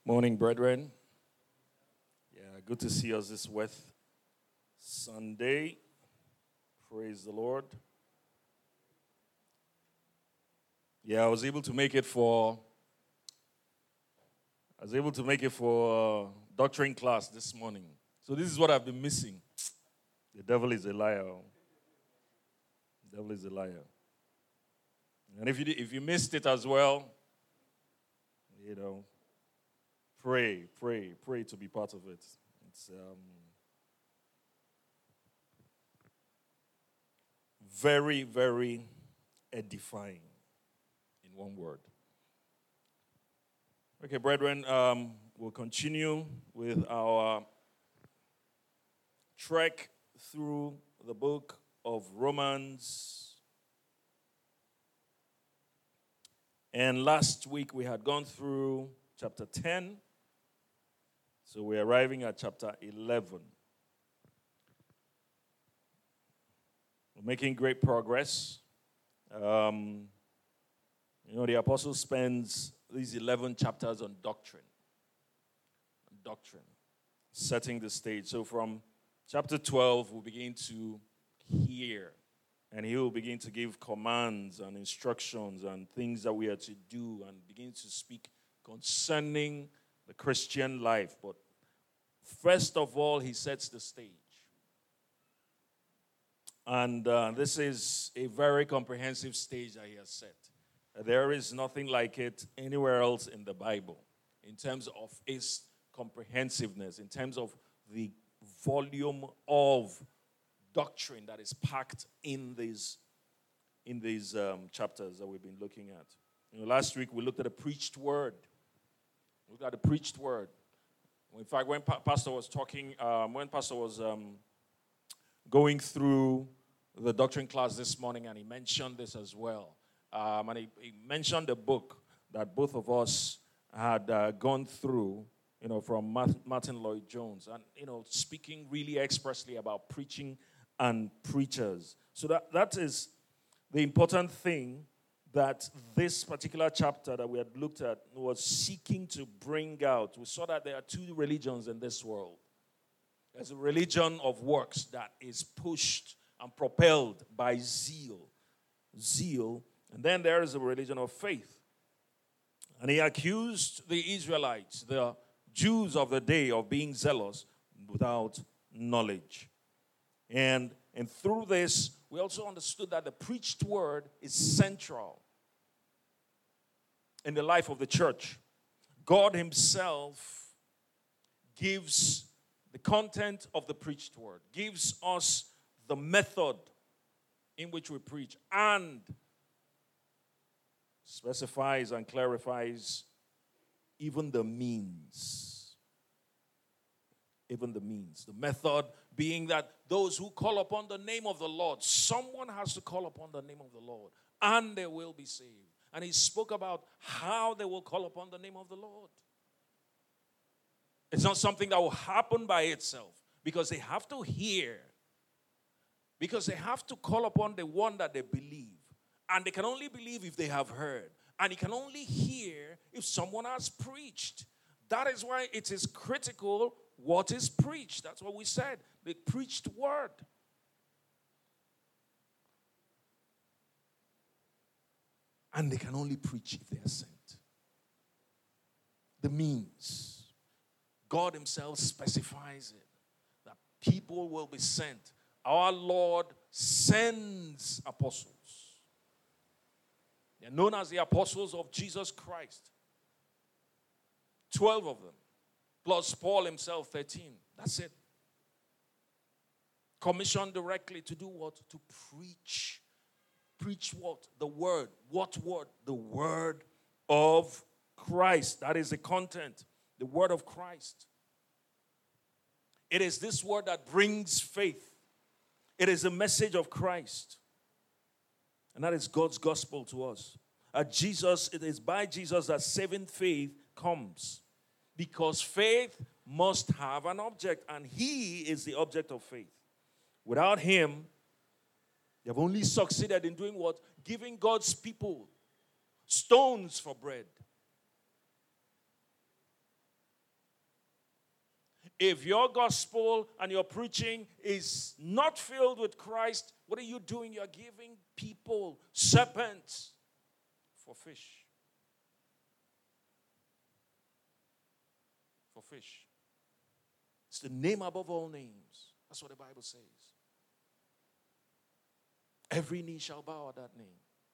Morning, brethren. Yeah, good to see us this Sunday. Praise the Lord. Yeah, I was able to make it for doctrine class this morning. So this is what I've been missing. The devil is a liar. The devil is a liar. And if you missed it as well, pray to be part of it. It's very, very edifying, in one word. Okay, brethren, we'll continue with our trek through the book of Romans. And last week we had gone through chapter 10. So we're arriving at chapter 11. We're making great progress. The apostle spends these 11 chapters on doctrine, setting the stage. So from chapter 12, we'll begin to hear, and he will begin to give commands and instructions and things that we are to do, and begin to speak concerning the Christian life. But first of all, he sets the stage. And this is a very comprehensive stage that he has set. There is nothing like it anywhere else in the Bible in terms of its comprehensiveness, in terms of the volume of doctrine that is packed in these chapters that we've been looking at. Last week we looked at the preached word. In fact, when Pastor was talking, going through the doctrine class this morning, and he mentioned this as well. And he mentioned the book that both of us had gone through, from Martin Lloyd-Jones, and, speaking really expressly about preaching and preachers. So that is the important thing that this particular chapter that we had looked at was seeking to bring out. We saw that there are two religions in this world. There's a religion of works that is pushed and propelled by zeal, and then there is a religion of faith. And he accused the Israelites, the Jews of the day, of being zealous without knowledge. And through this, we also understood that the preached word is central in the life of the church. God himself gives the content of the preached word, gives us the method in which we preach, and specifies and clarifies even the means. The method being that those who call upon the name of the Lord, someone has to call upon the name of the Lord, and they will be saved. And he spoke about how they will call upon the name of the Lord. It's not something that will happen by itself, because they have to hear, because they have to call upon the one that they believe. And they can only believe if they have heard. And you can only hear if someone has preached. That is why it is critical what is preached. That's what we said. The preached word. And they can only preach if they are sent. The means. God himself specifies it. That people will be sent. Our Lord sends apostles. They're known as the apostles of Jesus Christ. 12 of them. Plus Paul himself, 13. That's it. Commissioned directly to do what? To preach. Preach what? The word. What word? The word of Christ. That is the content. The word of Christ. It is this word that brings faith. It is the message of Christ. And that is God's gospel to us. It is by Jesus that saving faith comes. Because faith must have an object, and he is the object of faith. Without him, they have only succeeded in doing what? Giving God's people stones for bread. If your gospel and your preaching is not filled with Christ, what are you doing? You're giving people serpents for fish. For fish. It's the name above all names. That's what the Bible says. Every knee shall bow at that name.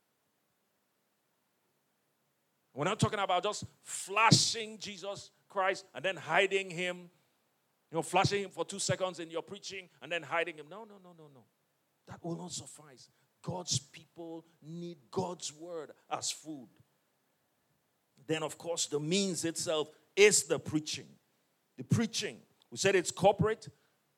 We're not talking about just flashing Jesus Christ and then hiding him. Flashing him for 2 seconds in your preaching and then hiding him. No. That will not suffice. God's people need God's word as food. Then, of course, the means itself is the preaching. The preaching. We said it's corporate.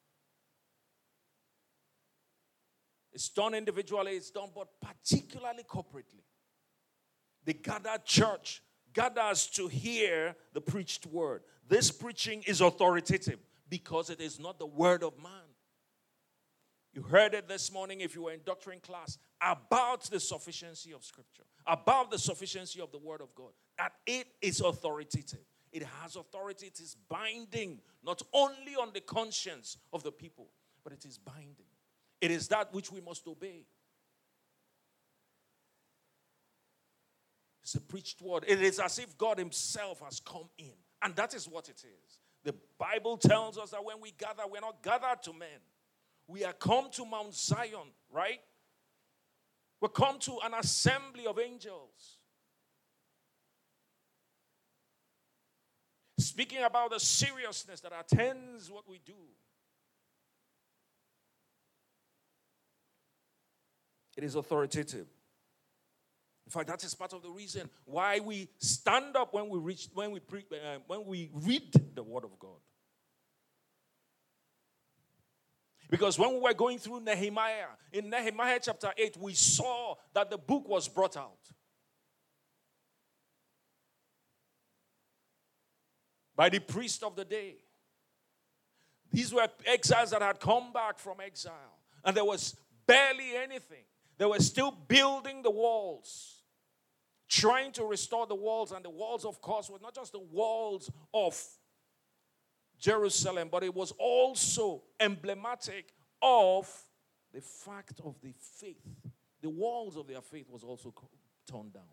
It's done individually. It's done, but particularly corporately. The gathered church gathers to hear the preached word. This preaching is authoritative because it is not the word of man. You heard it this morning if you were in doctrine class about the sufficiency of Scripture, about the sufficiency of the word of God, that it is authoritative. It has authority. It is binding, not only on the conscience of the people, but it is binding. It is that which we must obey. It's a preached word. It is as if God himself has come in. And that is what it is. The Bible tells us that when we gather, we're not gathered to men. We are come to Mount Zion, right? We're come to an assembly of angels. Speaking about the seriousness that attends what we do. It is authoritative. In fact, that is part of the reason why we stand up when we read the Word of God. Because when we were going through Nehemiah, in Nehemiah chapter 8, we saw that the book was brought out. By the priest of the day. These were exiles that had come back from exile. And there was barely anything. They were still building the walls. Trying to restore the walls. And the walls, of course, were not just the walls of Jerusalem, but it was also emblematic of the fact of the faith. The walls of their faith was also torn down.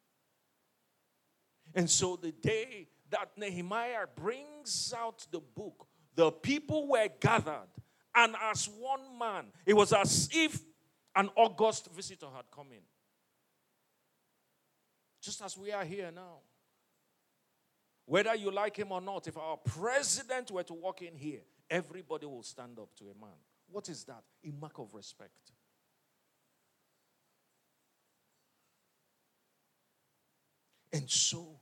And so the day that Nehemiah brings out the book, the people were gathered, and as one man, it was as if an august visitor had come in. Just as we are here now. Whether you like him or not, if our president were to walk in here, everybody will stand up to a man. What is that? A mark of respect. And so,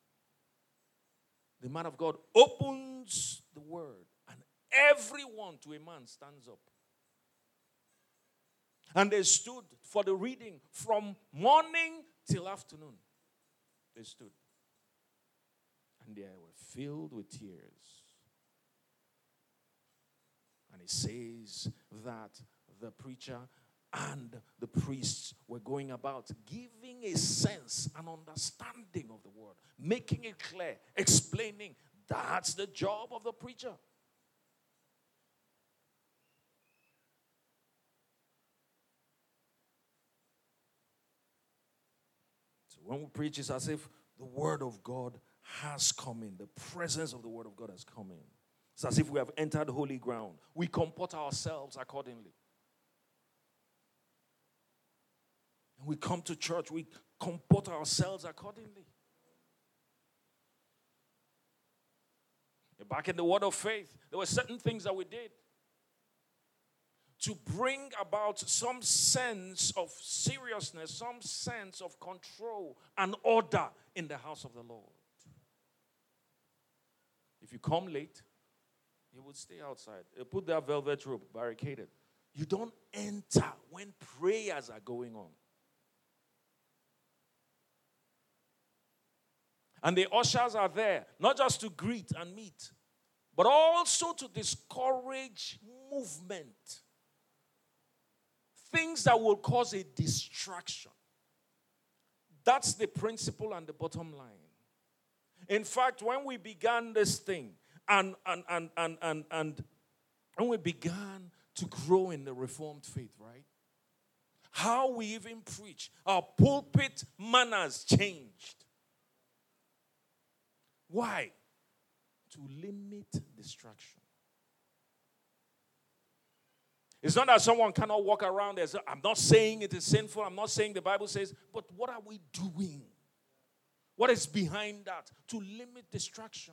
the man of God opens the word, and everyone to a man stands up. And they stood for the reading from morning till afternoon. They stood. And they were filled with tears. And it says that the preacher and the priests were going about giving a sense and understanding of the word, making it clear, explaining that's the job of the preacher. So when we preach, it's as if the word of God has come in. The presence of the word of God has come in. It's as if we have entered holy ground. We comport ourselves accordingly. And we come to church, we comport ourselves accordingly. Back in the word of faith, there were certain things that we did to bring about some sense of seriousness, some sense of control and order in the house of the Lord. If you come late, you would stay outside. You put that velvet rope barricaded. You don't enter when prayers are going on. And the ushers are there, not just to greet and meet, but also to discourage movement. Things that will cause a distraction. That's the principle and the bottom line. In fact, when we began this thing, And we began to grow in the Reformed faith, right? How we even preach, our pulpit manners changed. Why? To limit distraction. It's not that someone cannot walk around as I'm not saying it is sinful, I'm not saying the Bible says, but what are we doing? What is behind that? To limit distraction.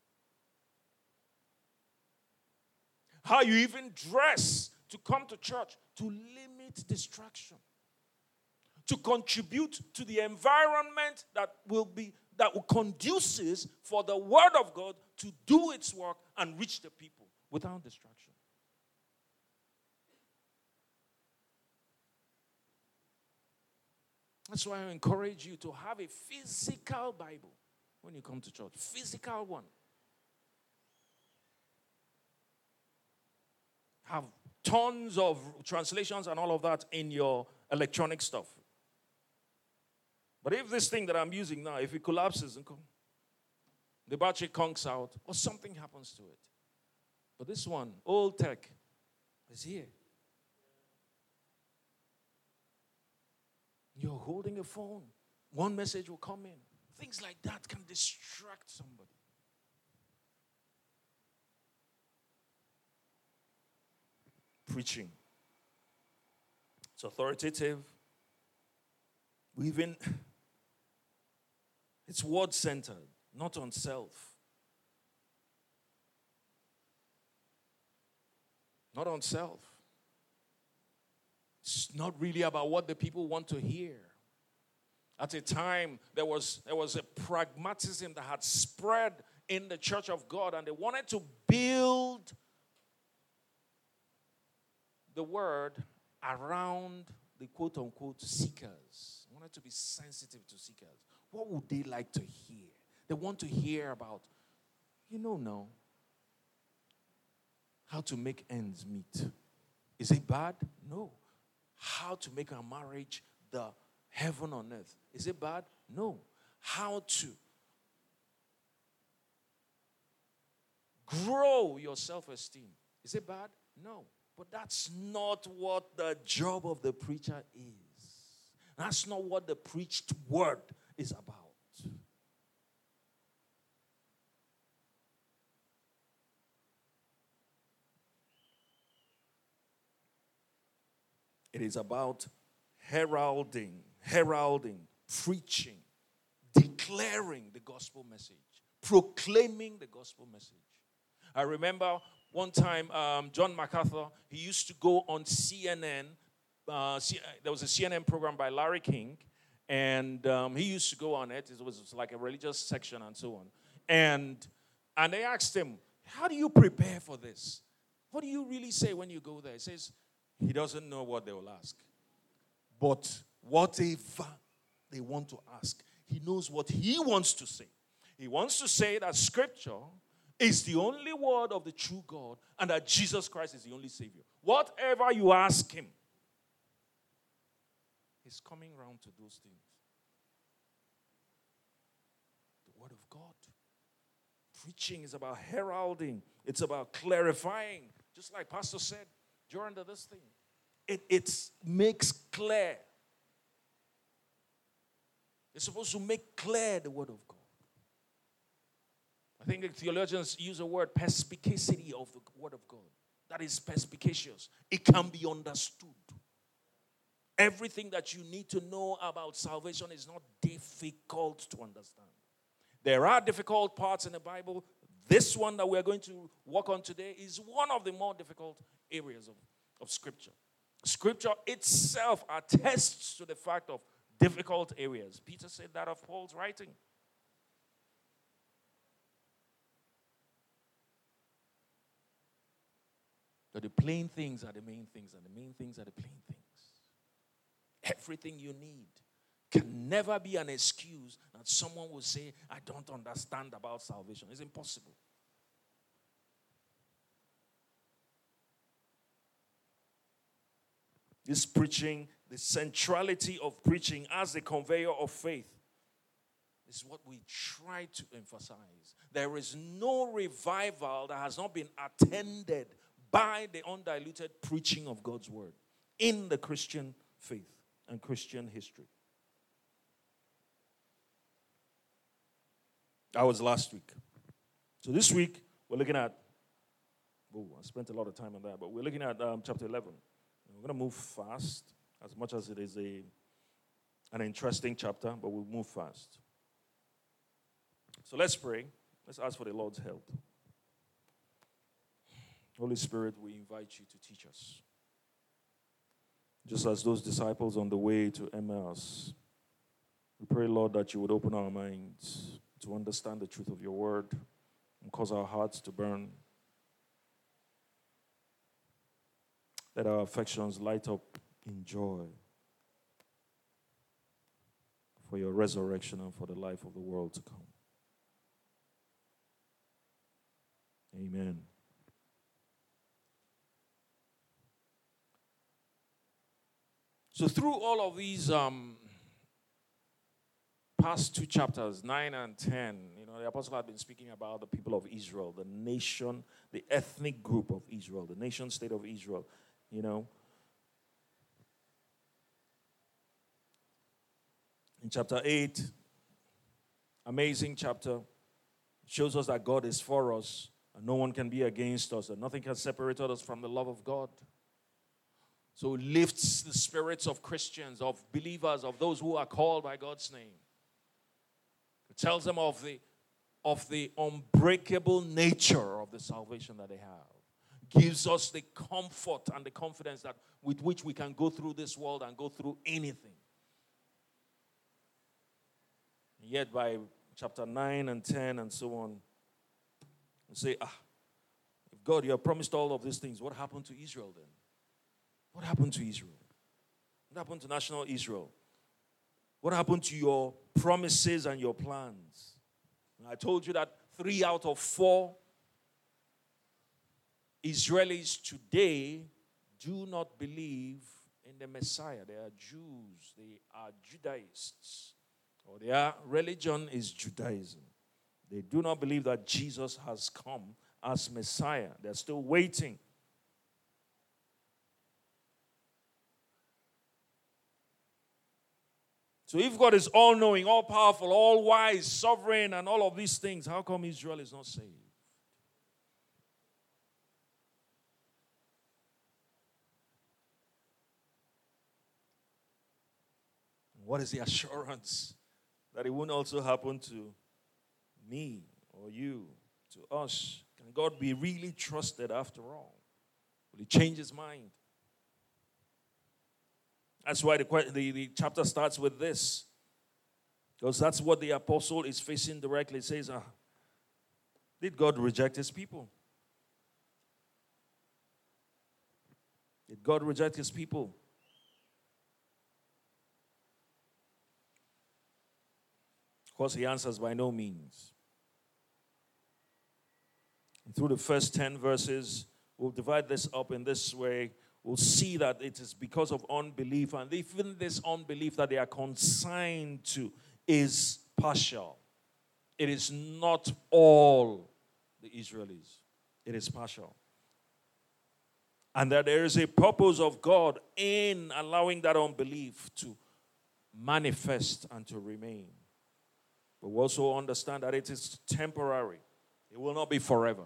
How you even dress to come to church, to limit distraction. To contribute to the environment that will conduces for the word of God to do its work and reach the people without distraction. That's why I encourage you to have a physical Bible when you come to church. Physical one. Have tons of translations and all of that in your electronic stuff. But if this thing that I'm using now, if it collapses, the battery conks out, or something happens to it. But this one, old tech, is here. You're holding a phone. One message will come in. Things like that can distract somebody. Preaching. It's authoritative. It's word-centered, not on self. Not on self. It's not really about what the people want to hear. At a time, there was a pragmatism that had spread in the church of God, and they wanted to build the word around the quote-unquote seekers. They wanted to be sensitive to seekers. What would they like to hear? They want to hear about, now, how to make ends meet. Is it bad? No. How to make a marriage the heaven on earth. Is it bad? No. How to grow your self-esteem. Is it bad? No. But that's not what the job of the preacher is. That's not what the preached word is about. It is about heralding, preaching, declaring the gospel message, proclaiming the gospel message. I remember one time, John MacArthur, he used to go on CNN. There was a CNN program by Larry King, and he used to go on it. It was like a religious section and so on. And they asked him, how do you prepare for this? What do you really say when you go there? He says, he doesn't know what they will ask. But whatever they want to ask, he knows what he wants to say. He wants to say that Scripture is the only word of the true God and that Jesus Christ is the only Savior. Whatever you ask him, he's coming around to those things. The word of God. Preaching is about heralding. It's about clarifying. Just like Pastor said during this thing. It makes clear. It's supposed to make clear the word of God. I think the theologians use the word perspicacity of the word of God. That is perspicacious. It can be understood. Everything that you need to know about salvation is not difficult to understand. There are difficult parts in the Bible. This one that we're going to work on today is one of the more difficult areas of Scripture. Scripture itself attests to the fact of difficult areas. Peter said that of Paul's writing. That the plain things are the main things, and the main things are the plain things. Everything you need can never be an excuse that someone will say, I don't understand about salvation. It's impossible. This preaching, the centrality of preaching as the conveyor of faith This is what we try to emphasize. There is no revival that has not been attended by the undiluted preaching of God's word in the Christian faith and Christian history. That was last week. So this week, we're looking at, I spent a lot of time on that, but we're looking at chapter 11. We're going to move fast, as much as it is an interesting chapter, but we'll move fast. So let's pray. Let's ask for the Lord's help. Holy Spirit, we invite you to teach us. Just as those disciples on the way to Emmaus, we pray, Lord, that you would open our minds to understand the truth of your word and cause our hearts to burn. Let our affections light up in joy for your resurrection and for the life of the world to come. Amen. So through all of these past two chapters, 9 and 10, the apostle had been speaking about the people of Israel, the nation, the ethnic group of Israel, the nation state of Israel, In chapter 8, amazing chapter, shows us that God is for us and no one can be against us, and nothing can separate us from the love of God. So it lifts the spirits of Christians, of believers, of those who are called by God's name. It tells them of the unbreakable nature of the salvation that they have. Gives us the comfort and the confidence that with which we can go through this world and go through anything. And yet by chapter 9 and 10 and so on, we say, if God, you have promised all of these things, what happened to Israel then? What happened to Israel? What happened to national Israel? What happened to your promises and your plans? And I told you that 3 out of 4 Israelis today do not believe in the Messiah. They are Jews. They are Judaists. Or their religion is Judaism. They do not believe that Jesus has come as Messiah. They're still waiting. So if God is all-knowing, all-powerful, all-wise, sovereign, and all of these things, how come Israel is not saved? What is the assurance that it won't also happen to me or you, to us? Can God be really trusted after all? Will he change his mind? That's why the chapter starts with this. Because that's what the apostle is facing directly. It says, did God reject his people? Did God reject his people? Of course, he answers by no means. And through the first 10 verses, we'll divide this up in this way. We'll see that it is because of unbelief, and even this unbelief that they are consigned to is partial. It is not all the Israelis. It is partial. And that there is a purpose of God in allowing that unbelief to manifest and to remain. But we also understand that it is temporary. It will not be forever.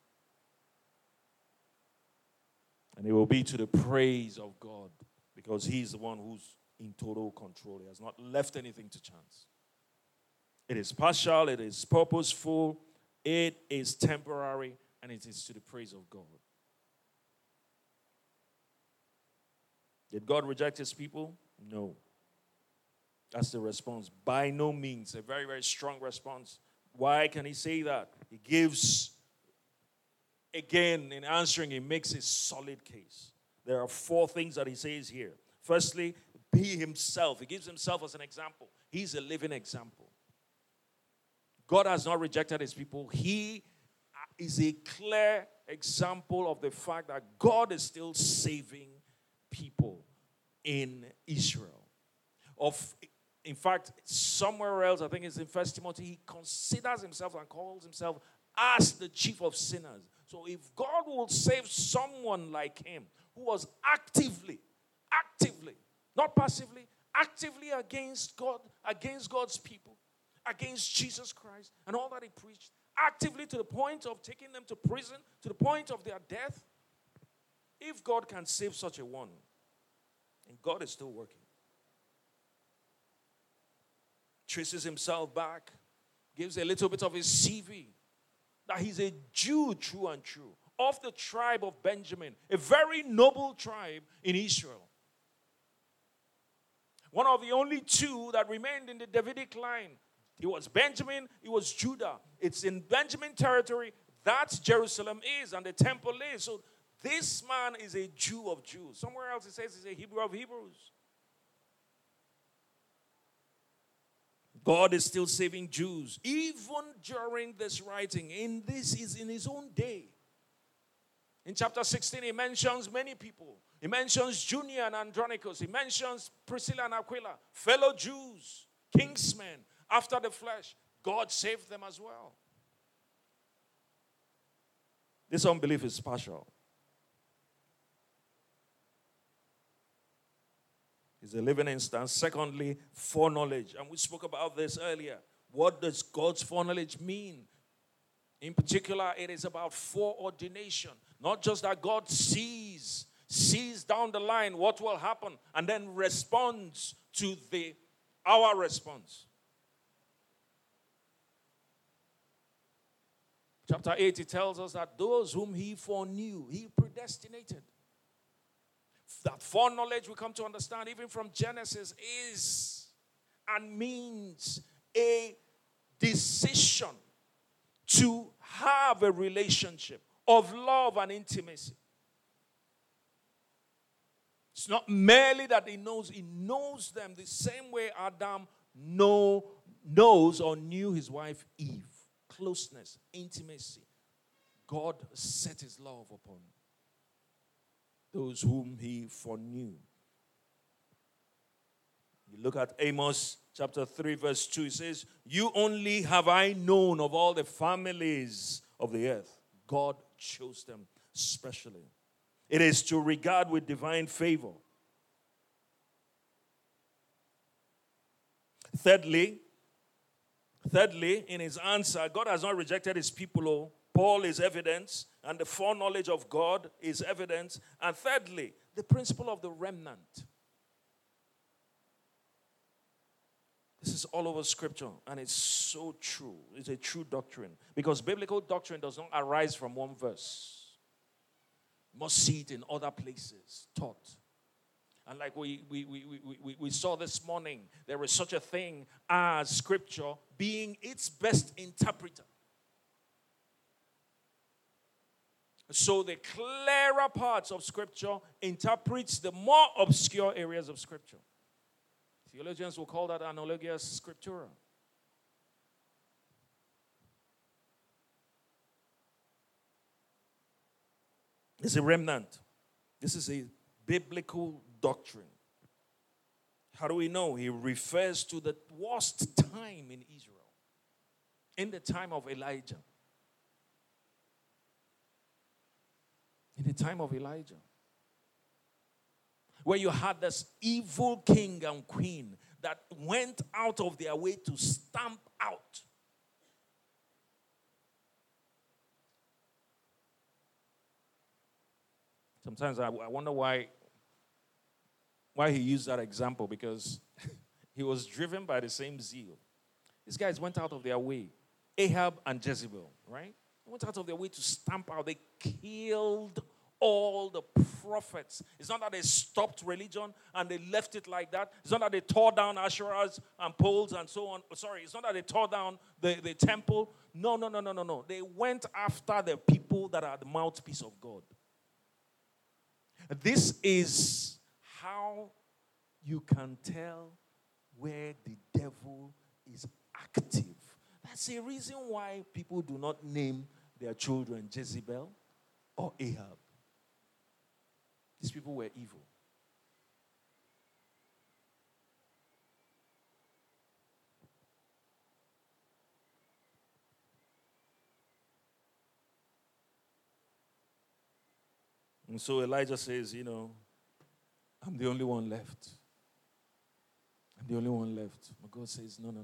And it will be to the praise of God, because he's the one who's in total control. He has not left anything to chance. It is partial, it is purposeful, it is temporary, and it is to the praise of God. Did God reject his people? No. That's the response. By no means. A very, very strong response. Why can he say that? He gives, again, in answering, he makes a solid case. There are 4 things that he says here. Firstly, be himself. He gives himself as an example. He's a living example. God has not rejected his people. He is a clear example of the fact that God is still saving people in Israel. In fact, somewhere else, I think it's in First Timothy, he considers himself and calls himself as the chief of sinners. So if God will save someone like him, who was actively, not passively, actively against God, against God's people, against Jesus Christ and all that he preached, actively to the point of taking them to prison, to the point of their death, if God can save such a one, and God is still working, traces himself back, gives a little bit of his CV, that he's a Jew true and true, of the tribe of Benjamin, a very noble tribe in Israel. One of the only two that remained in the Davidic line. He was Benjamin, he was Judah. It's in Benjamin territory that Jerusalem is and the temple is. So this man is a Jew of Jews. Somewhere else it says he's a Hebrew of Hebrews. God is still saving Jews, even during this writing. This is in his own day. In chapter 16, he mentions many people. He mentions Junior and Andronicus. He mentions Priscilla and Aquila, fellow Jews, kingsmen, after the flesh. God saved them as well. This unbelief is partial. It's a living instance. Secondly, foreknowledge. And we spoke about this earlier. What does God's foreknowledge mean? In particular, it is about foreordination. Not just that God sees down the line what will happen and then responds to our response. Chapter 8, it tells us that those whom he foreknew, he predestinated. That foreknowledge we come to understand even from Genesis is and means a decision to have a relationship of love and intimacy. It's not merely that he knows them the same way Adam knows or knew his wife Eve. Closeness, intimacy. God set his love upon those whom he foreknew. You look at Amos chapter 3 verse 2. It says, you only have I known of all the families of the earth. God chose them specially. It is to regard with divine favor. Thirdly, in his answer, God has not rejected his people. Paul is evidence, and the foreknowledge of God is evidence. And thirdly, the principle of the remnant. This is all over Scripture, and it's so true. It's a true doctrine. Because biblical doctrine does not arise from one verse. You must see it in other places, taught. And like we saw this morning, there is such a thing as Scripture being its best interpreter. So the clearer parts of Scripture interprets the more obscure areas of Scripture. Theologians will call that analogia scriptura. It's a remnant. This is a biblical doctrine. How do we know? He refers to the worst time in Israel, in the time of Elijah. In the time of Elijah, where you had this evil king and queen that went out of their way to stamp out sometimes I wonder why he used that example, because he was driven by the same zeal. These guys went out of their way. Ahab and Jezebel, right? They went out of their way to stamp out. They killed all the prophets. It's not that they stopped religion and they left it like that. It's not that they tore down Asherahs and poles and so on. Sorry, it's not that they tore down the temple. No. They went after the people that are the mouthpiece of God. This is how you can tell where the devil is active. That's a reason why people do not name their children Jezebel or Ahab. These people were evil. And so Elijah says, I'm the only one left. I'm the only one left. But God says, no.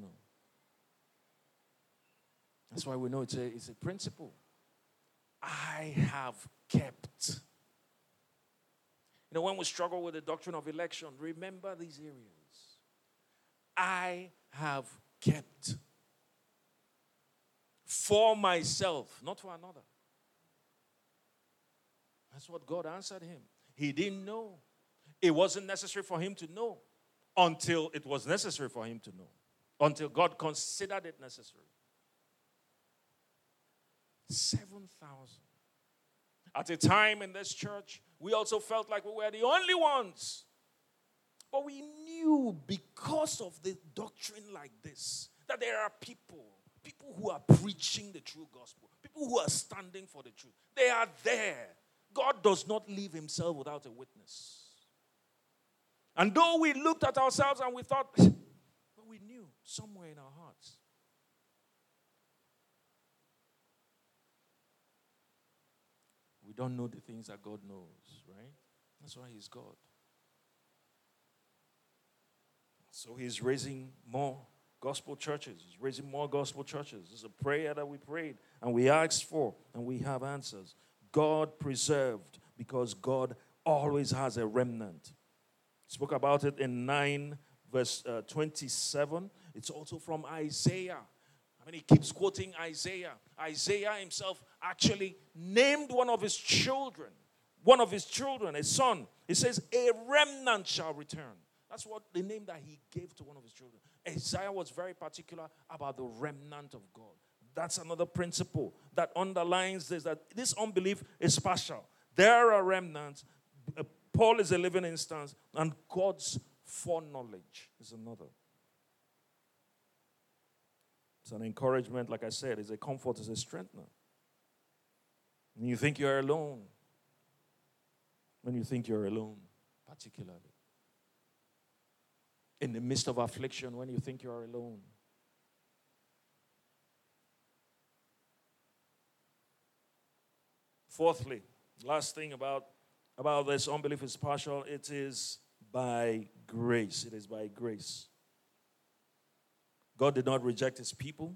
That's why we know it's a principle. I have kept. When we struggle with the doctrine of election, remember these areas. I have kept for myself, not for another. That's what God answered him. He didn't know. It wasn't necessary for him to know until it was necessary for him to know. Until God considered it necessary. 7,000. At a time in this church, we also felt like we were the only ones. But we knew because of the doctrine like this, that there are people who are preaching the true gospel, people who are standing for the truth. They are there. God does not leave himself without a witness. And though we looked at ourselves and we thought, but we knew somewhere in our hearts. We don't know the things that God knows, right? That's why he's God. So he's raising more gospel churches. He's raising more gospel churches. It's a prayer that we prayed and we asked for and we have answers. God preserved because God always has a remnant. Spoke about it in 9 verse 27. It's also from Isaiah. He keeps quoting Isaiah. Isaiah himself actually named one of his children, a son. He says, a remnant shall return. That's what the name that he gave to one of his children. Isaiah was very particular about the remnant of God. That's another principle that underlines this, that this unbelief is partial. There are remnants. Paul is a living instance, and God's foreknowledge is another. It's an encouragement, like I said, it's a comfort, it's a strengthener. When you think you're alone, particularly. In the midst of affliction, when you think you're alone. Fourthly, last thing about this unbelief is partial, it is by grace. It is by grace. God did not reject his people.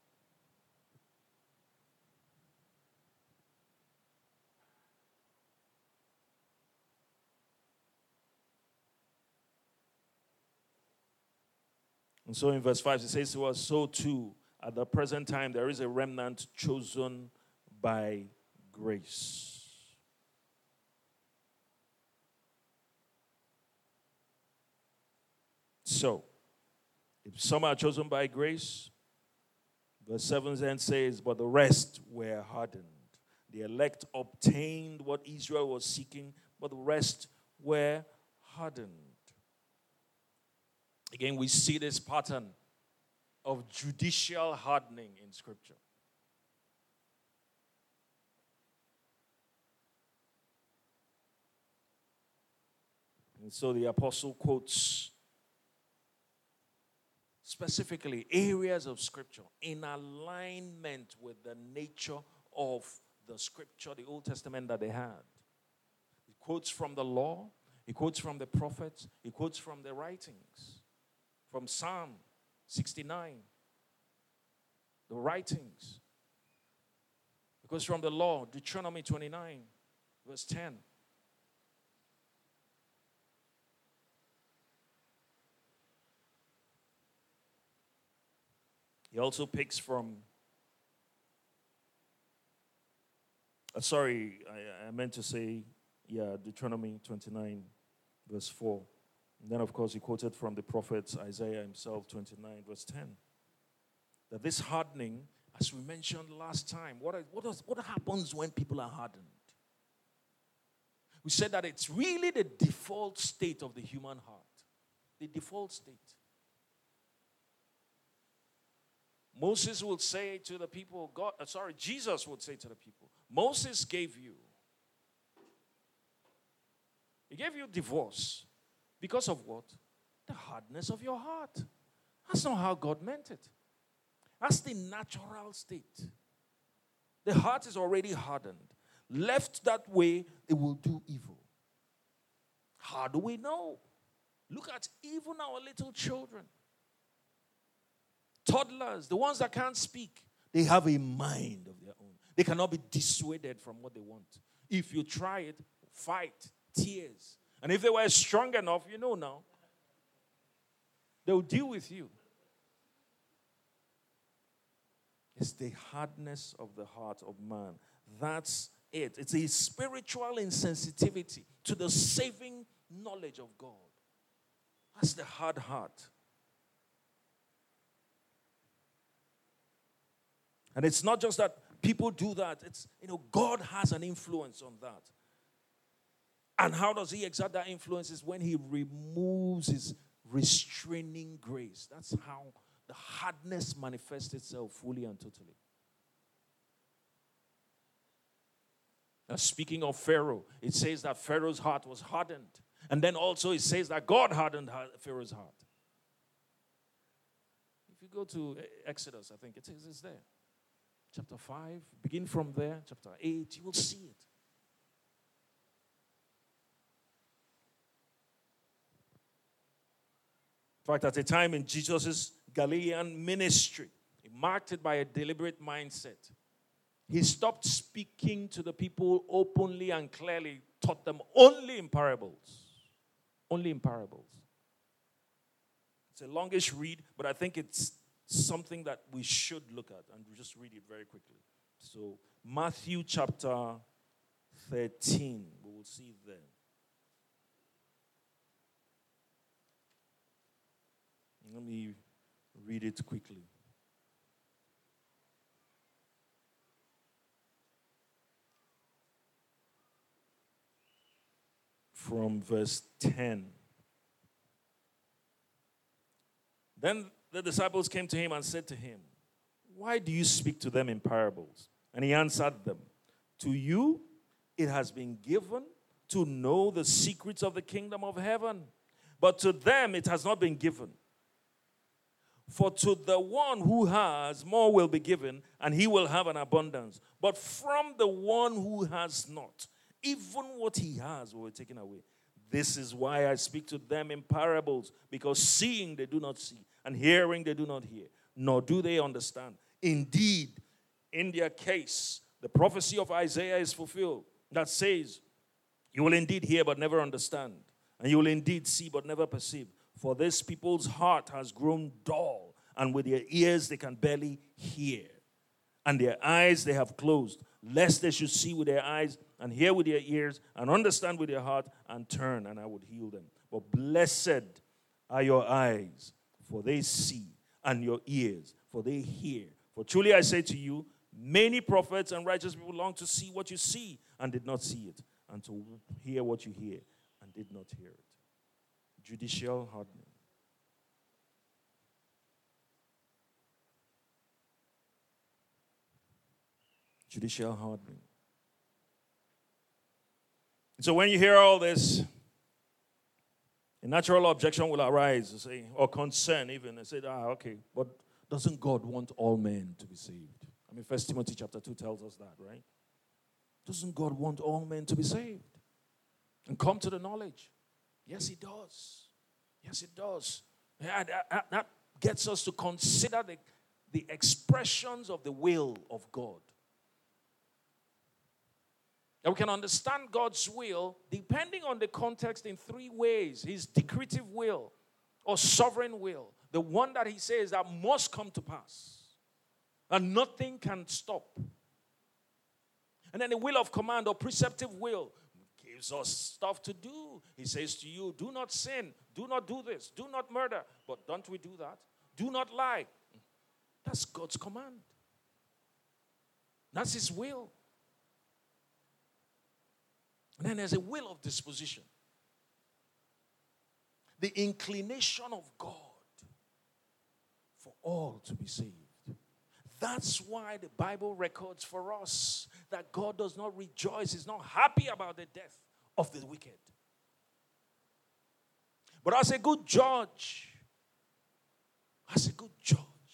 And so in verse 5 it says to us, so too, at the present time there is a remnant chosen by grace. So, if some are chosen by grace, verse 7 then says, but the rest were hardened. The elect obtained what Israel was seeking, but the rest were hardened. Again, we see this pattern of judicial hardening in Scripture. And so the apostle quotes specifically areas of Scripture in alignment with the nature of the Scripture, the Old Testament that they had. He quotes from the law, he quotes from the prophets, he quotes from the writings, from Psalm 69, the writings. He quotes from the law, Deuteronomy 29, verse 10. He also picks from, I meant to say, Deuteronomy 29, verse 4. And then, of course, he quoted from the prophet Isaiah himself, 29, verse 10. That this hardening, as we mentioned last time, what happens when people are hardened? We said that it's really the default state of the human heart. The default state. Moses would say to the people, Jesus would say to the people, Moses gave you. He gave you divorce. Because of what? The hardness of your heart. That's not how God meant it. That's the natural state. The heart is already hardened. Left that way, it will do evil. How do we know? Look at even our little children. Toddlers, the ones that can't speak, they have a mind of their own. They cannot be dissuaded from what they want. If you try it, fight, tears. And if they were strong enough, you know now, they'll deal with you. It's the hardness of the heart of man. That's it. It's a spiritual insensitivity to the saving knowledge of God. That's the hard heart. And it's not just that people do that. It's, God has an influence on that. And how does he exert that influence? Is when he removes his restraining grace. That's how the hardness manifests itself fully and totally. Now, speaking of Pharaoh, it says that Pharaoh's heart was hardened. And then also it says that God hardened Pharaoh's heart. If you go to Exodus, I think it's there. Chapter 5, begin from there. Chapter 8, you will see it. In fact, at a time in Jesus' Galilean ministry, he marked it by a deliberate mindset. He stopped speaking to the people openly and clearly, taught them only in parables. Only in parables. It's a longish read, but I think it's something that we should look at, and we'll just read it very quickly. So, Matthew chapter 13, we will see it there. Let me read it quickly. From verse 10. Then the disciples came to him and said to him, "Why do you speak to them in parables?" And he answered them, "To you it has been given to know the secrets of the kingdom of heaven, but to them it has not been given. For to the one who has, more will be given, and he will have an abundance. But from the one who has not, even what he has will be taken away. This is why I speak to them in parables, because seeing they do not see, and hearing they do not hear, nor do they understand. Indeed, in their case, the prophecy of Isaiah is fulfilled, that says, you will indeed hear but never understand, and you will indeed see but never perceive. For this people's heart has grown dull, and with their ears they can barely hear. And their eyes they have closed, lest they should see with their eyes, and hear with their ears, and understand with their heart, and turn, and I would heal them. But blessed are your eyes, for they see, and your ears, for they hear. For truly I say to you, many prophets and righteous people long to see what you see, and did not see it, and to hear what you hear, and did not hear it. Judicial hardening. Judicial hardening. So when you hear all this, a natural objection will arise, say, or concern even, and say, okay, but doesn't God want all men to be saved? I mean, 1 Timothy chapter 2 tells us that, right? Doesn't God want all men to be saved and come to the knowledge? Yes, he does. Yes, it does. Yeah, that gets us to consider the expressions of the will of God. And we can understand God's will depending on the context in three ways. His decretive will or sovereign will. The one that he says that must come to pass. And nothing can stop. And then the will of command or preceptive will gives us stuff to do. He says to you, do not sin, do not do this, do not murder. But don't we do that? Do not lie. That's God's command. That's his will. And then there's a will of disposition. The inclination of God for all to be saved. That's why the Bible records for us that God does not rejoice, is not happy about the death of the wicked. But as a good judge,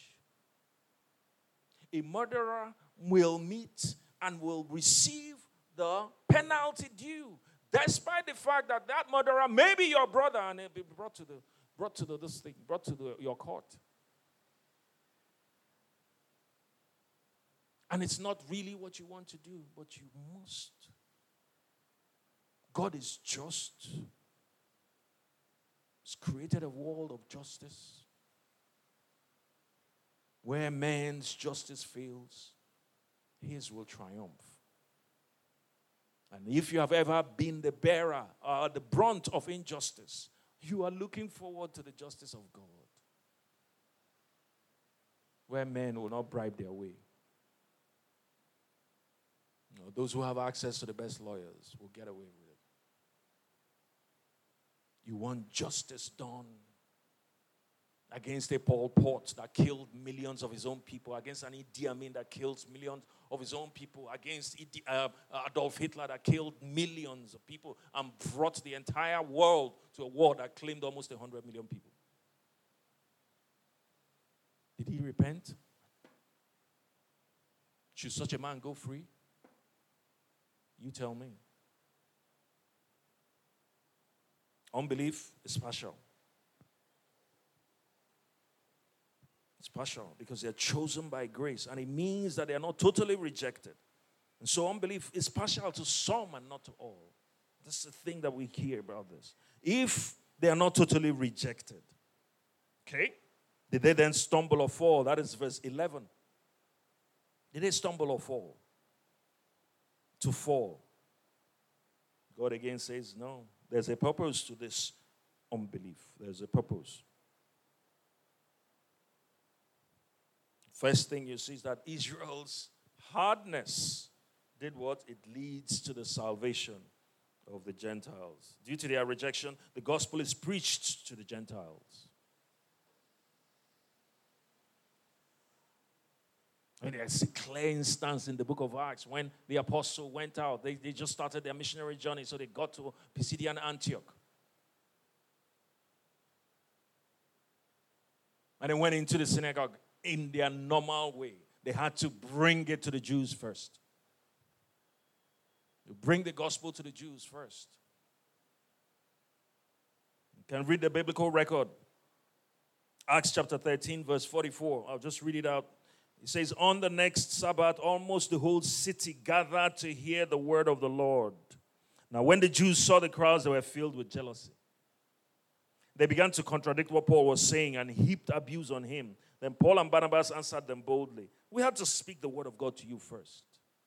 a murderer will meet and will receive the penalty due. Despite the fact that that murderer may be your brother and he'll be brought to your court. And it's not really what you want to do, but you must. God is just. He's created a world of justice where man's justice fails, his will triumph. And if you have ever been the bearer or the brunt of injustice, you are looking forward to the justice of God, where men will not bribe their way. Those who have access to the best lawyers will get away with it. You want justice done against a Pol Pot that killed millions of his own people, against an Idi Amin that kills millions of his own people, against Adolf Hitler that killed millions of people and brought the entire world to a war that claimed almost 100 million people. Did he repent? Should such a man go free? You tell me. Unbelief is partial. It's partial because they're chosen by grace, and it means that they are not totally rejected. And so unbelief is partial to some and not to all. That's the thing that we hear about this. If they are not totally rejected, okay, did they then stumble or fall? That is verse 11. Did they stumble or fall? To fall. God again says, no, there's a purpose to this unbelief. There's a purpose. First thing you see is that Israel's hardness did what? It leads to the salvation of the Gentiles. Due to their rejection, the gospel is preached to the Gentiles. And there's a clear instance in the book of Acts when the apostle went out. They just started their missionary journey, so they got to Pisidian Antioch. And they went into the synagogue in their normal way. They had to bring it to the Jews first. You bring the gospel to the Jews first. You can read the biblical record. Acts chapter 13, verse 44. I'll just read it out. It says, on the next Sabbath, almost the whole city gathered to hear the word of the Lord. Now, when the Jews saw the crowds, they were filled with jealousy. They began to contradict what Paul was saying and heaped abuse on him. Then Paul and Barnabas answered them boldly. We have to speak the word of God to you first.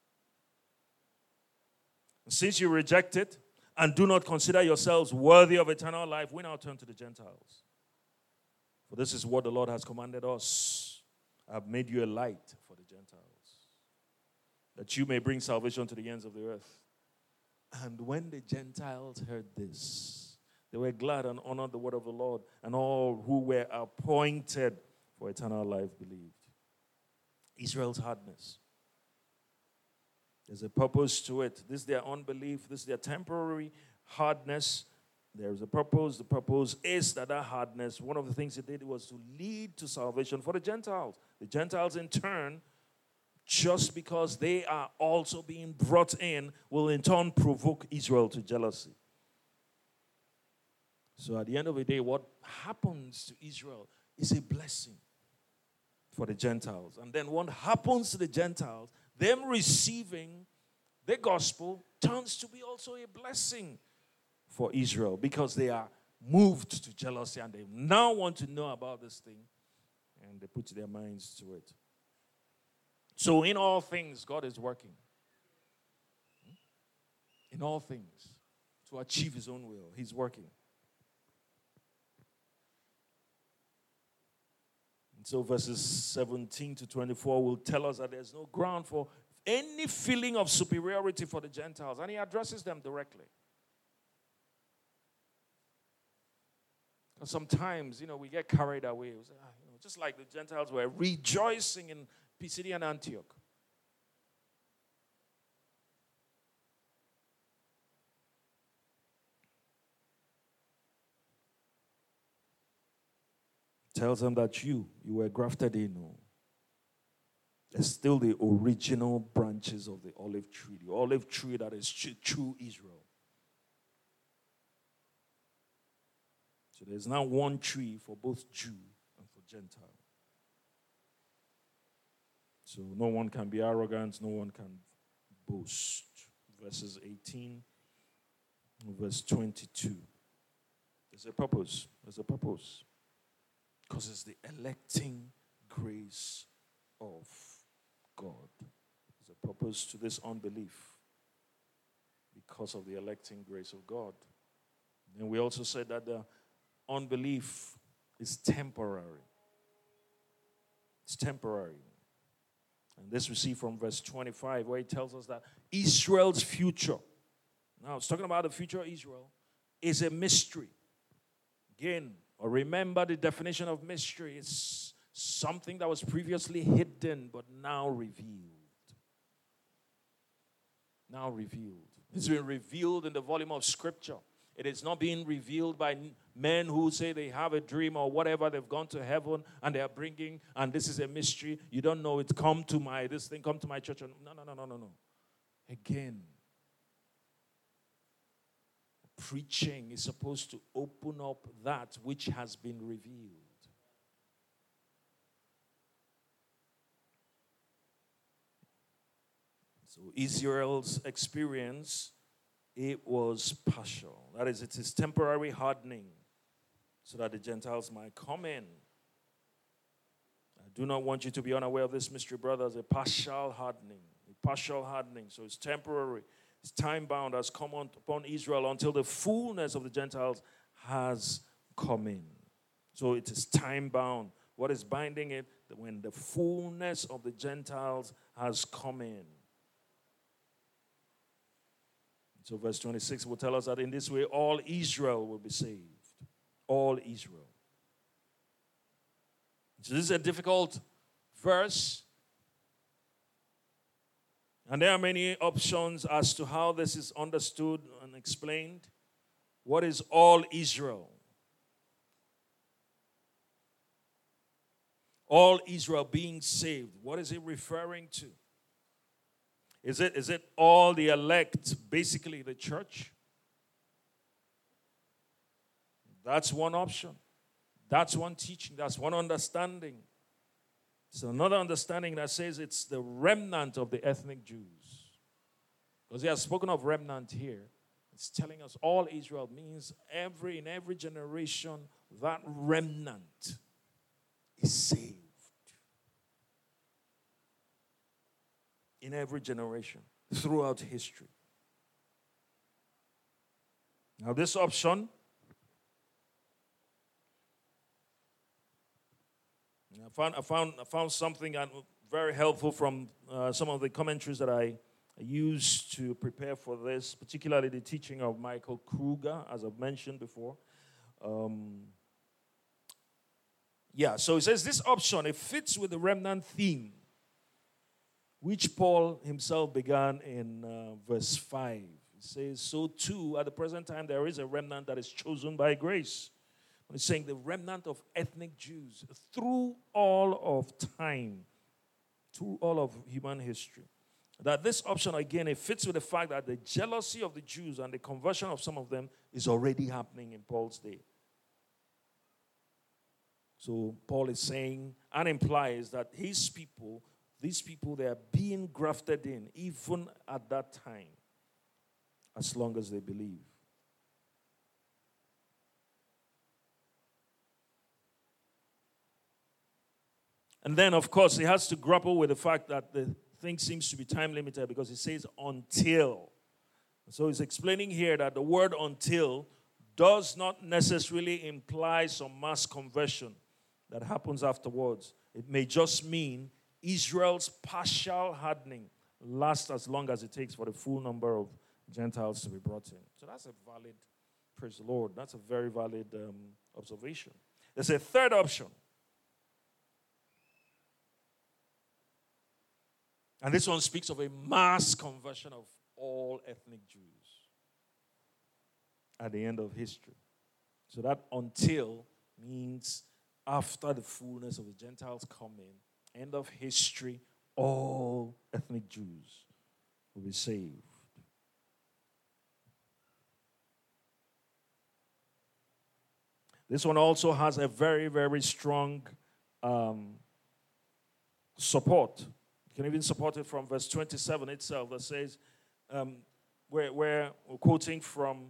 And since you reject it and do not consider yourselves worthy of eternal life, we now turn to the Gentiles. For this is what the Lord has commanded us. I have made you a light for the Gentiles, that you may bring salvation to the ends of the earth. And when the Gentiles heard this, they were glad and honored the word of the Lord, and all who were appointed for eternal life believed. Israel's hardness. There's a purpose to it. This is their unbelief. This is their temporary hardness. There's a purpose. The purpose is that hardness, one of the things it did was to lead to salvation for the Gentiles. The Gentiles, in turn, just because they are also being brought in, will in turn provoke Israel to jealousy. So at the end of the day, what happens to Israel is a blessing for the Gentiles. And then what happens to the Gentiles, them receiving the gospel, turns to be also a blessing for Israel, because they are moved to jealousy and they now want to know about this thing and they put their minds to it. So in all things, God is working. In all things, to achieve his own will, he's working. And so verses 17 to 24 will tell us that there's no ground for any feeling of superiority for the Gentiles, and he addresses them directly. Sometimes, we get carried away. We say, just like the Gentiles were rejoicing in Pisidian Antioch. Tells them that you were grafted in. They're still the original branches of the olive tree that is true Israel. So there's now one tree for both Jew and for Gentile. So no one can be arrogant, no one can boast. Verses 18, verse 22. There's a purpose. There's a purpose. Because it's the electing grace of God. There's a purpose to this unbelief because of the electing grace of God. And we also said that the unbelief is temporary. It's temporary. And this we see from verse 25, where it tells us that Israel's future, now it's talking about the future of Israel, is a mystery. Again, or remember the definition of mystery. It's something that was previously hidden but now revealed. Now revealed. It's been revealed in the volume of Scripture. It is not being revealed by men who say they have a dream or whatever. They've gone to heaven and they are bringing, and this is a mystery. You don't know it. Come to my church. No. Again, preaching is supposed to open up that which has been revealed. So Israel's experience, it was partial. That is, it is temporary hardening so that the Gentiles might come in. I do not want you to be unaware of this mystery, brothers. A partial hardening. So it's temporary. It's time-bound, has come upon Israel until the fullness of the Gentiles has come in. So it is time-bound. What is binding it? When the fullness of the Gentiles has come in. So verse 26 will tell us that in this way all Israel will be saved. All Israel. So this is a difficult verse. And there are many options as to how this is understood and explained. What is all Israel? All Israel being saved. What is it referring to? Is it all the elect, basically the church? That's one option. That's one teaching. That's one understanding. It's another understanding that says it's the remnant of the ethnic Jews. Because he has spoken of remnant here. It's telling us all Israel means in every generation, that remnant is saved. In every generation, throughout history. Now this option, I found something very helpful from some of the commentaries that I used to prepare for this, particularly the teaching of Michael Kruger, as I've mentioned before. So it says this option, it fits with the remnant theme, which Paul himself began in verse 5. He says, so too, at the present time, there is a remnant that is chosen by grace. He's saying the remnant of ethnic Jews through all of time, through all of human history. That this option, again, it fits with the fact that the jealousy of the Jews and the conversion of some of them is already happening in Paul's day. So Paul is saying and implies that his people, these people, they are being grafted in even at that time, as long as they believe. And then, of course, he has to grapple with the fact that the thing seems to be time limited because he says until. So he's explaining here that the word until does not necessarily imply some mass conversion that happens afterwards. It may just mean Israel's partial hardening lasts as long as it takes for the full number of Gentiles to be brought in. So that's a valid, praise the Lord, that's a very valid observation. There's a third option. And this one speaks of a mass conversion of all ethnic Jews at the end of history. So that until means after the fullness of the Gentiles come in, end of history, all ethnic Jews will be saved. This one also has a very, very strong support. You can even support it from verse 27 itself that says, we're quoting from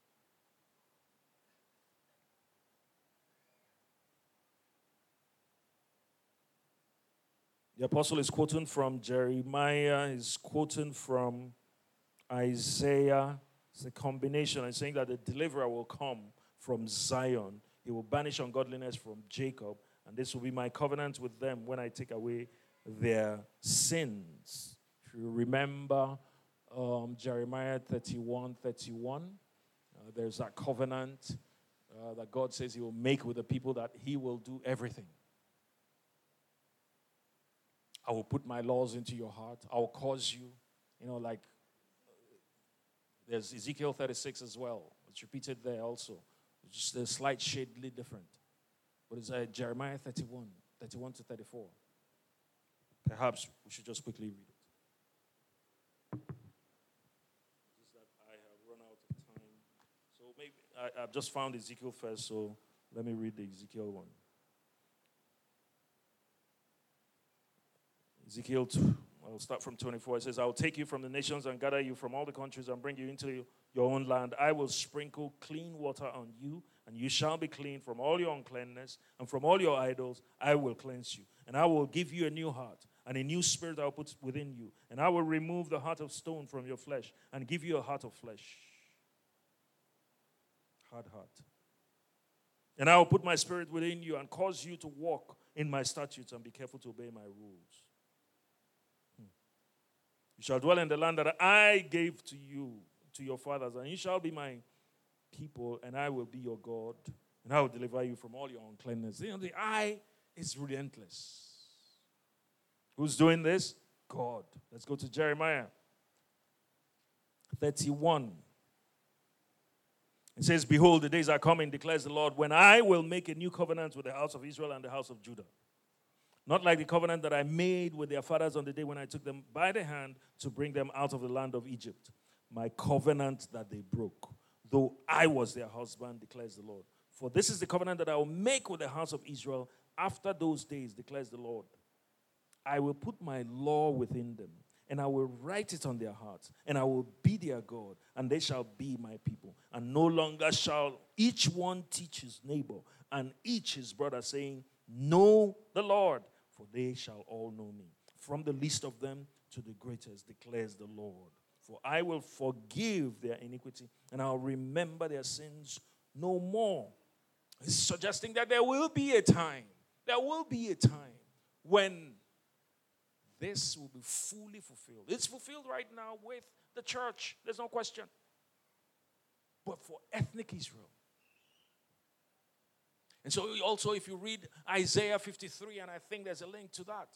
the apostle is quoting from Jeremiah, he's quoting from Isaiah. It's a combination. It's saying that the deliverer will come from Zion. He will banish ungodliness from Jacob, and this will be my covenant with them when I take away their sins. If you remember Jeremiah 31:31, there's that covenant that God says he will make with the people, that he will do everything. I will put my laws into your heart. I will cause you, like there's Ezekiel 36 as well. It's repeated there also. It's just a slight shadely different. But it's Jeremiah 31 to 34. Perhaps we should just quickly read it. Just that I have run out of time. So maybe I've just found Ezekiel first, so let me read the Ezekiel one. Ezekiel 2, I'll start from 24. It says, I will take you from the nations and gather you from all the countries and bring you into your own land. I will sprinkle clean water on you, and you shall be clean from all your uncleanness, and from all your idols I will cleanse you. And I will give you a new heart, and a new spirit I will put within you. And I will remove the heart of stone from your flesh, and give you a heart of flesh. Hard heart. And I will put my spirit within you, and cause you to walk in my statutes, and be careful to obey my rules. You shall dwell in the land that I gave to you, to your fathers, and you shall be my people, and I will be your God, and I will deliver you from all your uncleanness. The I is relentless. Who's doing this? God. Let's go to Jeremiah 31. It says, behold, the days are coming, declares the Lord, when I will make a new covenant with the house of Israel and the house of Judah. Not like the covenant that I made with their fathers on the day when I took them by the hand to bring them out of the land of Egypt. My covenant that they broke, though I was their husband, declares the Lord. For this is the covenant that I will make with the house of Israel after those days, declares the Lord. I will put my law within them, and I will write it on their hearts, and I will be their God, and they shall be my people. And no longer shall each one teach his neighbor, and each his brother, saying, know the Lord, for they shall all know me, from the least of them to the greatest, declares the Lord. For I will forgive their iniquity, and I'll remember their sins no more. He's suggesting that there will be a time when this will be fully fulfilled. It's fulfilled right now with the church. There's no question. But for ethnic Israel. And so also if you read Isaiah 53, and I think there's a link to that.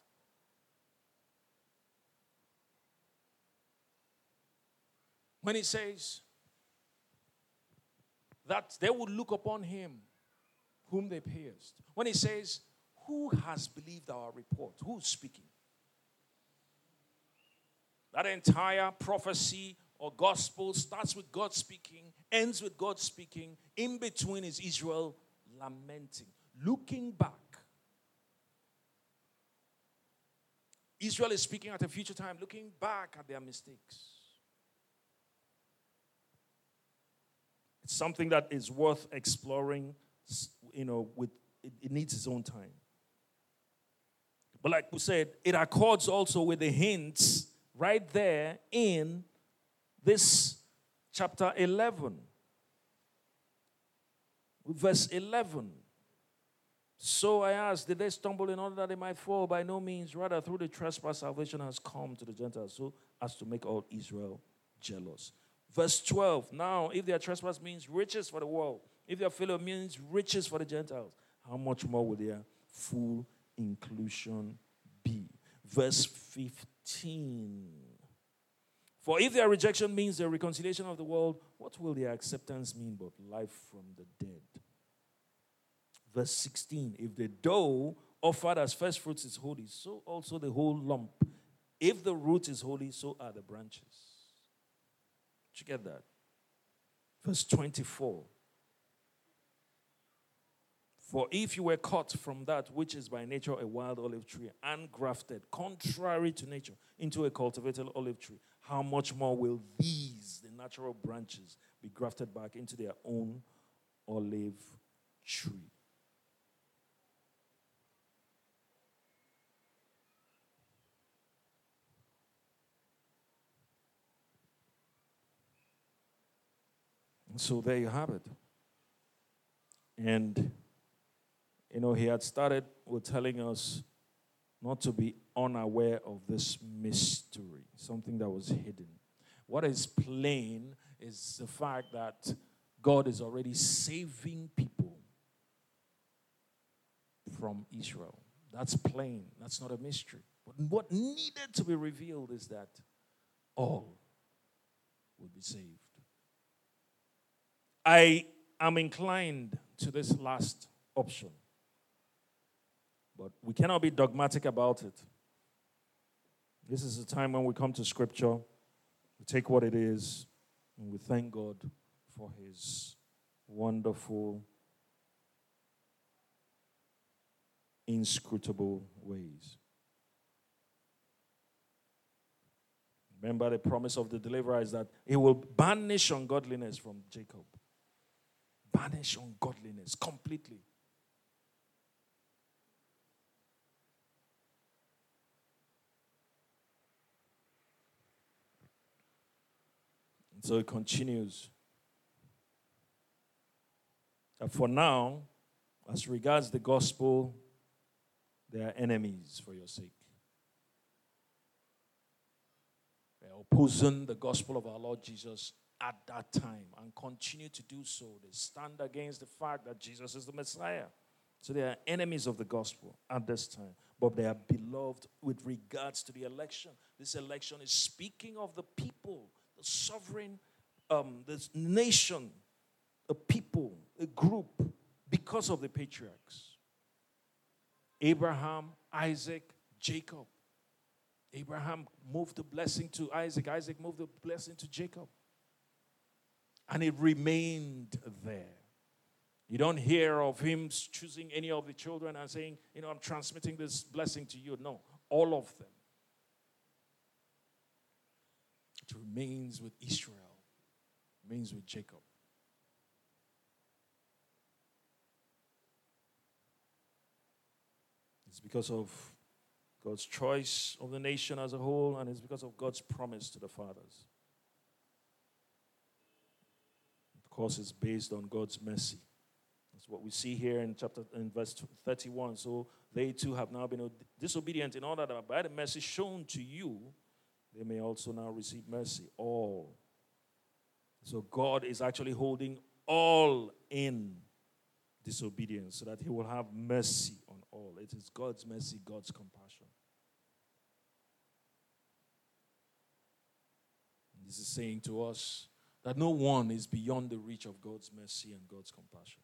When it says that they would look upon him whom they pierced. When it says, who has believed our report? Who's speaking? That entire prophecy or gospel starts with God speaking, ends with God speaking. In between is Israel lamenting, looking back. Israel is speaking at a future time, looking back at their mistakes. It's something that is worth exploring, it needs its own time. But like we said, it accords also with the hints right there in this chapter 11. Verse 11. So I asked, did they stumble in order that they might fall? By no means. Rather, through the trespass, salvation has come to the Gentiles, so as to make all Israel jealous. Verse 12. Now, if their trespass means riches for the world, if their failure means riches for the Gentiles, how much more will their full inclusion be? Verse 15. For if their rejection means the reconciliation of the world, what will their acceptance mean but life from the dead? Verse 16. If the dough offered as first fruits is holy, so also the whole lump If the root is holy, so are the branches. Did you get that? Verse 24. For if you were cut from that which is by nature a wild olive tree and grafted, contrary to nature, into a cultivated olive tree, how much more will these, the natural branches, be grafted back into their own olive tree? So there you have it. And, he had started with telling us not to be unaware of this mystery, something that was hidden. What is plain is the fact that God is already saving people from Israel. That's plain. That's not a mystery. But what needed to be revealed is that all would be saved. I am inclined to this last option, but we cannot be dogmatic about it. This is a time when we come to Scripture, we take what it is, and we thank God for His wonderful, inscrutable ways. Remember, the promise of the deliverer is that He will banish ungodliness from Jacob. Banish ungodliness completely. And so it continues. For now, as regards the gospel, they are enemies for your sake. They are opposing the gospel of our Lord Jesus at that time and continue to do so. They stand against the fact that Jesus is the Messiah. So they are enemies of the gospel at this time. But they are beloved with regards to the election. This election is speaking of the people, the sovereign, this nation, a people, a group, because of the patriarchs. Abraham, Isaac, Jacob. Abraham moved the blessing to Isaac. Isaac moved the blessing to Jacob. And it remained there. You don't hear of him choosing any of the children and saying, I'm transmitting this blessing to you. No, all of them. It remains with Israel. It remains with Jacob. It's because of God's choice of the nation as a whole, and it's because of God's promise to the fathers. Of course, it's based on God's mercy. That's what we see here in verse 31. So they too have now been disobedient in order that by the mercy shown to you, they may also now receive mercy. All. So God is actually holding all in disobedience so that He will have mercy on all. It is God's mercy, God's compassion. And this is saying to us that no one is beyond the reach of God's mercy and God's compassion.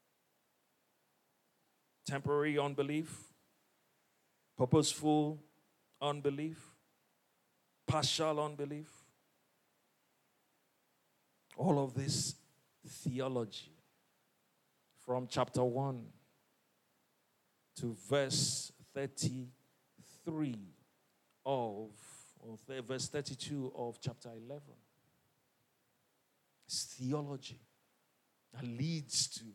Temporary unbelief, purposeful unbelief, partial unbelief. All of this theology from chapter 1 to verse 33 verse 32 of chapter 11. It's theology that leads to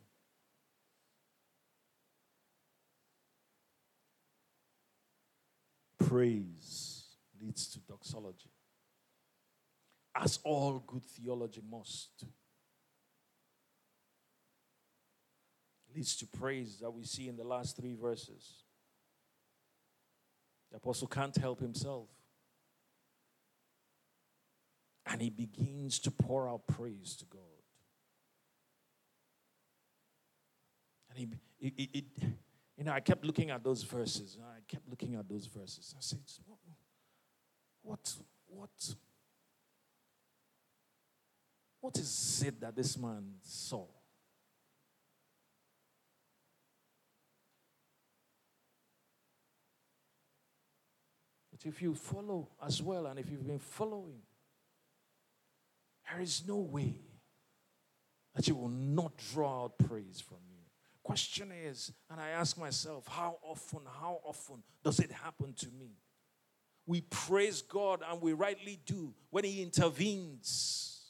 praise, leads to doxology. As all good theology must. Leads to praise that we see in the last 3 verses. The apostle can't help himself. And he begins to pour out praise to God. And I kept looking at those verses. I said, what is it that this man saw? But if you follow as well, and if you've been following, there is no way that you will not draw out praise from you. Question is, and I ask myself, how often does it happen to me? We praise God, and we rightly do, when He intervenes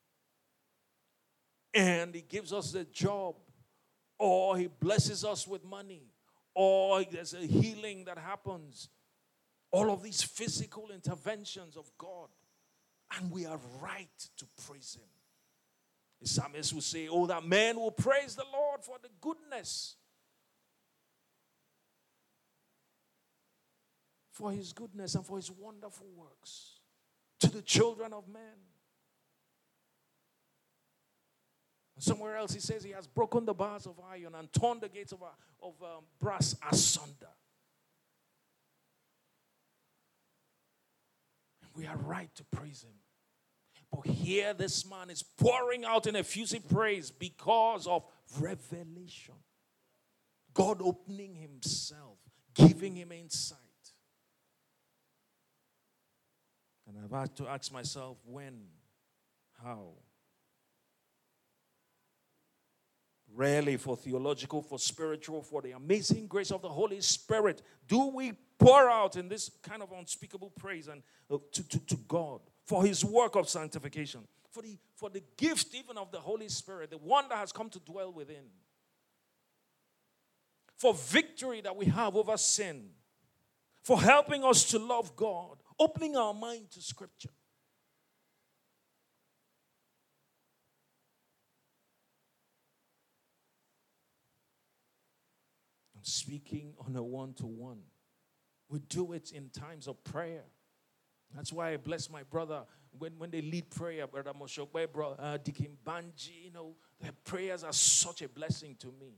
and He gives us the job, or He blesses us with money, or there's a healing that happens. All of these physical interventions of God, and we are right to praise Him. The psalmist will say, oh, that man will praise the Lord for the goodness, for His goodness and for His wonderful works to the children of men. Somewhere else he says He has broken the bars of iron and torn the gates of brass asunder. And we are right to praise Him. But here this man is pouring out an effusive praise because of revelation. God opening Himself, giving him insight. And I've had to ask myself, when, how? Rarely for theological, for spiritual, for the amazing grace of the Holy Spirit do we pour out in this kind of unspeakable praise and to God for His work of sanctification, for the gift even of the Holy Spirit, the one that has come to dwell within, for victory that we have over sin, for helping us to love God, opening our mind to Scripture. I'm speaking on a one-to-one. We do it in times of prayer. That's why I bless my brother when they lead prayer, Brother Moshokwe, Brother Dikim Banji, their prayers are such a blessing to me.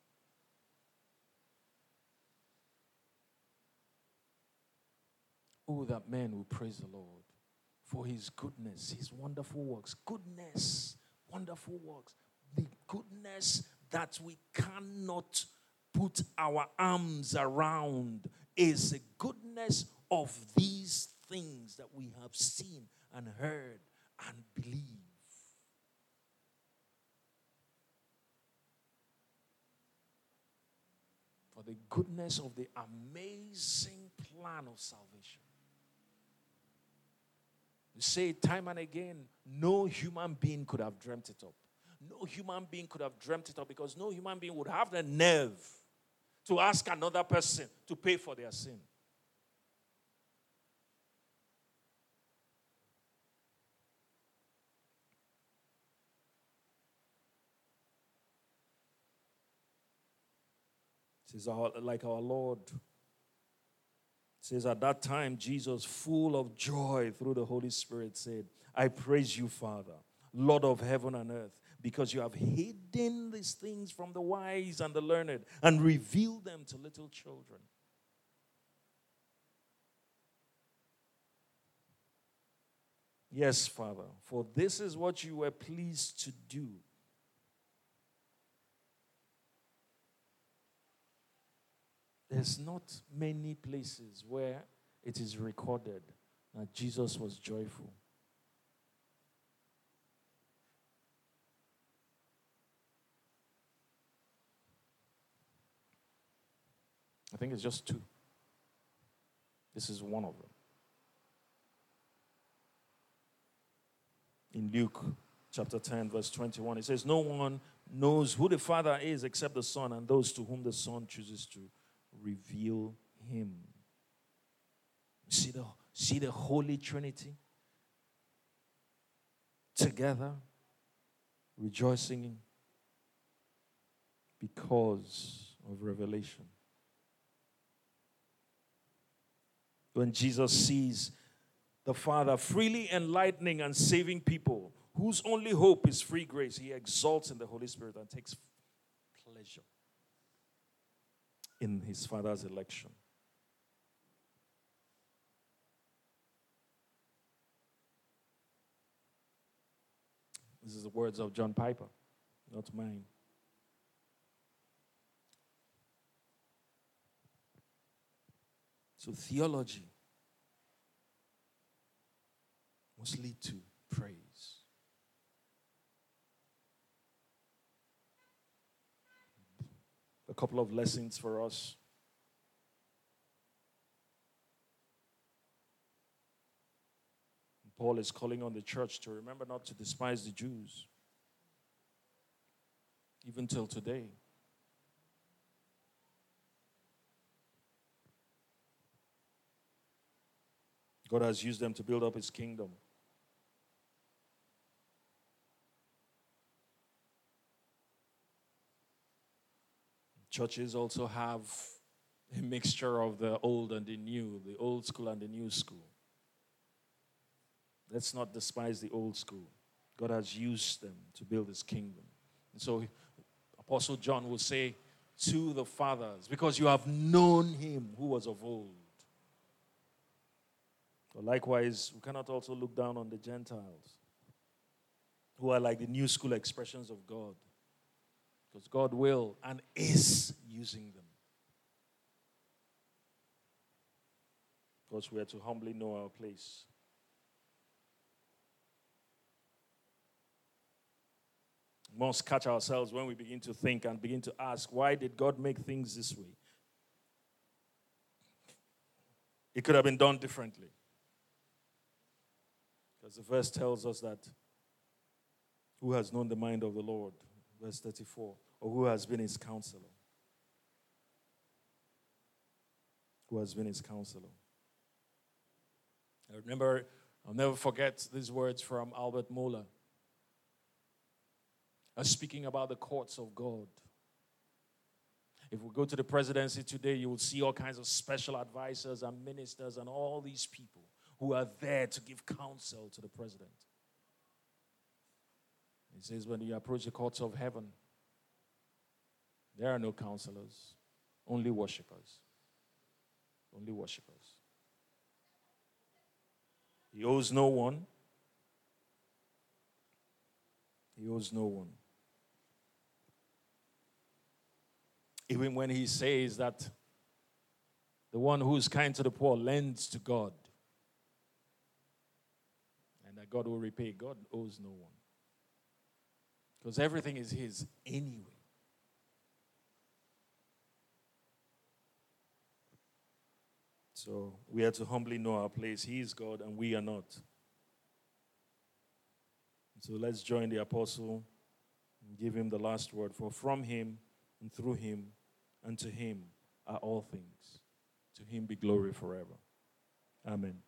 Oh, that man will praise the Lord for His goodness, His wonderful works. Goodness, wonderful works. The goodness that we cannot put our arms around is the goodness of these things that we have seen and heard and believe. For the goodness of the amazing plan of salvation. We say it time and again, no human being could have dreamt it up. No human being could have dreamt it up because no human being would have the nerve to ask another person to pay for their sin. It says, like our Lord. It says, at that time, Jesus, full of joy through the Holy Spirit, said, I praise you, Father, Lord of heaven and earth, because you have hidden these things from the wise and the learned and revealed them to little children. Yes, Father, for this is what you were pleased to do. There's not many places where it is recorded that Jesus was joyful. I think it's just two. This is one of them. In Luke chapter 10, verse 21, it says, no one knows who the Father is except the Son and those to whom the Son chooses to reveal Him. See the Holy Trinity together, rejoicing because of revelation. When Jesus sees the Father freely enlightening and saving people whose only hope is free grace, He exalts in the Holy Spirit and takes pleasure in His Father's election. This is the words of John Piper, not mine. So theology must lead to praise. A couple of lessons for us. Paul is calling on the church to remember not to despise the Jews, even till today. God has used them to build up his kingdom. Churches also have a mixture of the old and the new, the old school and the new school. Let's not despise the old school. God has used them to build his kingdom. And so Apostle John will say to the fathers, because you have known him who was of old. So likewise, we cannot also look down on the Gentiles, who are like the new school expressions of God. Because God will and is using them. Because we are to humbly know our place. We must catch ourselves when we begin to think and begin to ask, why did God make things this way? It could have been done differently. Because the verse tells us that who has known the mind of the Lord? Verse 34. Or who has been his counselor? Who has been his counselor? I remember, I'll never forget these words from Albert Mohler. Speaking about the courts of God. If we go to the presidency today, you will see all kinds of special advisors and ministers and all these people who are there to give counsel to the president. He says, when you approach the courts of heaven, there are no counselors, only worshipers. Only worshipers. He owes no one. He owes no one. Even when he says that the one who is kind to the poor lends to God, and that God will repay, God owes no one. Because everything is his anyway. So we are to humbly know our place. He is God and we are not. So let's join the apostle and give him the last word. For from him and through him and to him are all things. To him be glory forever. Amen.